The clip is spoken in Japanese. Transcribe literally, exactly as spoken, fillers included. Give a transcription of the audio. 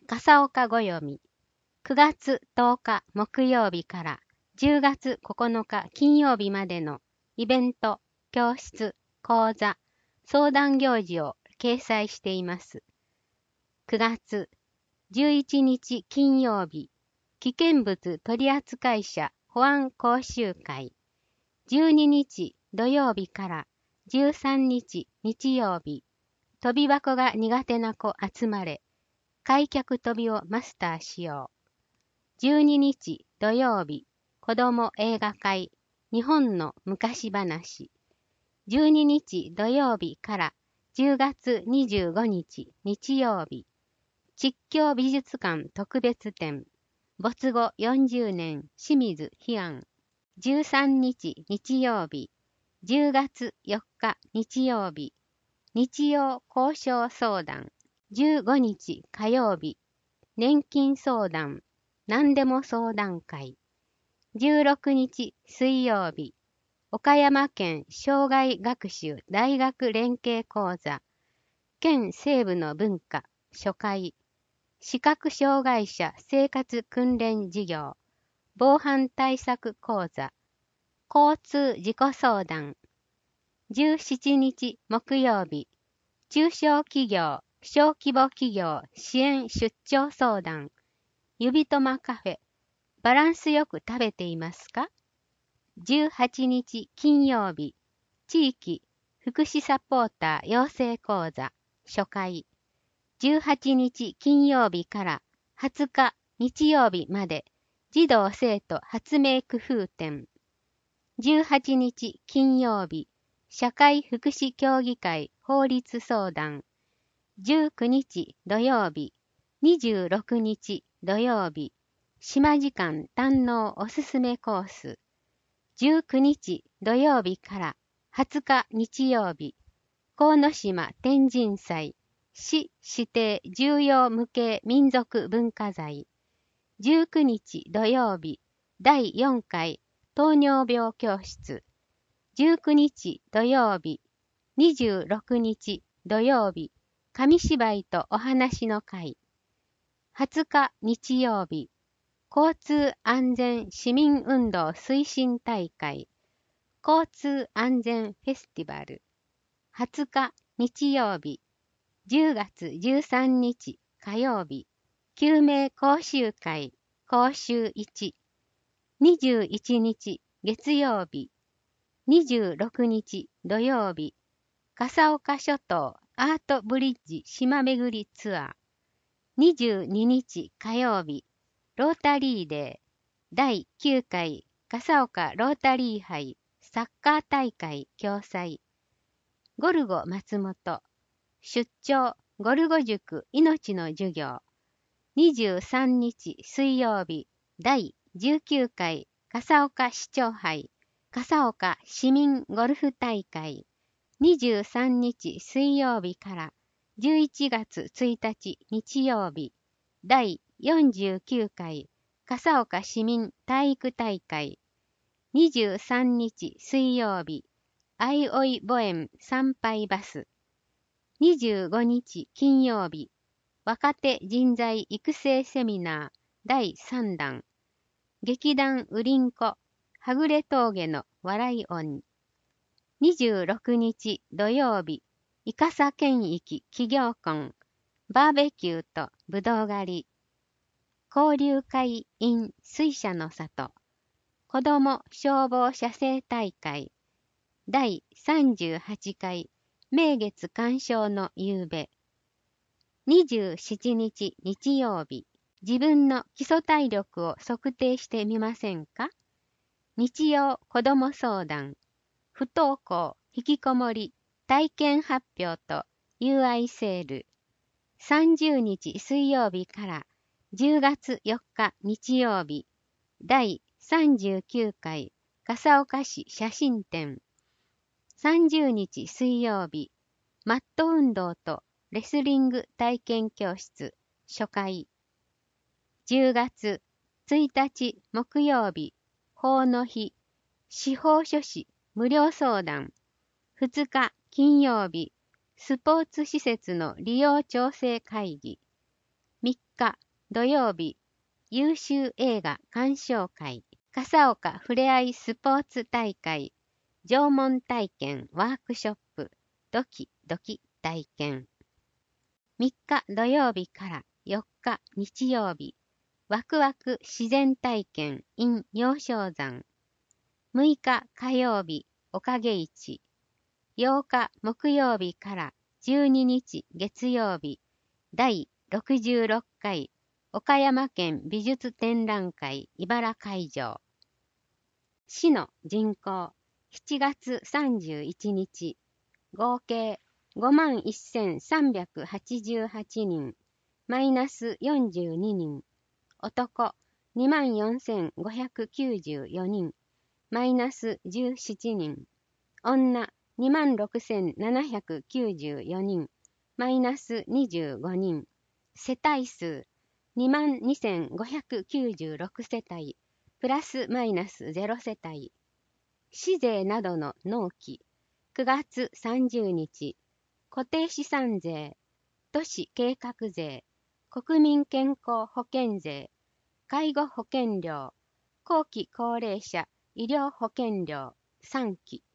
笠岡ごよみ。くがつとおか木曜日からじゅうがつここのか金曜日までのイベント、教室、講座、相談行事を掲載しています。くがつじゅういちにち金曜日、危険物取扱者保安講習会。じゅうににち土曜日からじゅうさんにち日曜日、飛び箱が苦手な子集まれ、開脚飛びをマスターしよう。じゅうににち土曜日、子ども映画会、日本の昔話。じゅうににち土曜日からじゅうがつにじゅうごにち日曜日、実況美術館特別展、没後よんじゅうねん清水悲案。じゅうさんにち日曜日、じゅうがつよっか日曜日、日曜交渉相談。じゅうごにち火曜日、年金相談、何でも相談会。じゅうろくにち水曜日、岡山県障害学習大学連携講座、県西部の文化、初回、視覚障害者生活訓練事業、防犯対策講座、交通事故相談。じゅうしちにち木曜日、中小企業、小規模企業支援出張相談、指とまカフェ、バランスよく食べていますか？じゅうはちにち金曜日、地域福祉サポーター養成講座、初回。じゅうはちにち金曜日からはつか日曜日まで、児童生徒発明工夫展。じゅうはちにち金曜日、社会福祉協議会法律相談。じゅうくにち土曜日、にじゅうろくにち土曜日、島時間堪能おすすめコース。じゅうくにち土曜日からはつか日曜日、鴻島天神祭、市指定重要無形民族文化財。じゅうくにち土曜日、だいよんかい糖尿病教室。じゅうくにち土曜日、にじゅうろくにち土曜日、紙芝居とお話の会。はつか日曜日、交通安全市民運動推進大会、交通安全フェスティバル。はつか日曜日、じゅうがつじゅうさんにち火曜日、救命講習会講習いち。にじゅういちにち月曜日、にじゅうろくにち土曜日、笠岡諸島アートブリッジ島巡りツアー。にじゅうににち火曜日、ロータリーデーだいきゅうかい笠岡ロータリー杯サッカー大会共催。ゴルゴ松本出張ゴルゴ塾命の授業。にじゅうさんにち水曜日、だいじゅうきゅうかい笠岡市長杯笠岡市民ゴルフ大会。にじゅうさんにち水曜日からじゅういちがつついたち日曜日、だいよんじゅうきゅうかい笠岡市民体育大会。にじゅうさんにち水曜日、あいおいぼえん参拝バス。にじゅうごにち金曜日、若手人材育成セミナーだいさんだん。劇団うりんこ、はぐれ峠の笑い鬼。にじゅうろくにち土曜日、いかさ県域企業婚、バーベキューとぶどう狩り。交流会 in 水車の里、子ども消防写生大会。だいさんじゅうはちかい名月鑑賞の夕べ。にじゅうしちにち日曜日、自分の基礎体力を測定してみませんか？日曜子ども相談、不登校、引きこもり、体験発表と友愛セール。さんじゅうにち水曜日からじゅうがつよっか日曜日、だいさんじゅうきゅうかい笠岡市写真展。さんじゅうにち水曜日、マット運動とレスリング体験教室初回。じゅうがつついたち木曜日、法の日、司法書士無料相談。ふつか金曜日、スポーツ施設の利用調整会議。みっ日土曜日、優秀映画鑑賞会、笠岡ふれあいスポーツ大会、縄文体験ワークショップ、ドキドキ体験。みっか土曜日からよっか日曜日、ワクワク自然体験 in 陽照山。むいか火曜日、おかげ市。ようか木曜日からじゅうににち月曜日、だいろくじゅうろっかい岡山県美術展覧会茨会場。市の人口しちがつさんじゅういちにち、合計ごまんせんさんびゃくはちじゅうはちにん、マイナスよんじゅうににん、男にまんよんせんごひゃくきゅうじゅうよにん、マイナスじゅうななにん、女にまんろくせんななひゃくきゅうじゅうよにん、マイナスにじゅうごにん、世帯数にまんにせんごひゃくきゅうじゅうろく世帯、プラスマイナスゼロ世帯。市税などの納期、くがつさんじゅうにち、固定資産税、都市計画税、国民健康保険税、介護保険料、後期高齢者医療保険料さんき。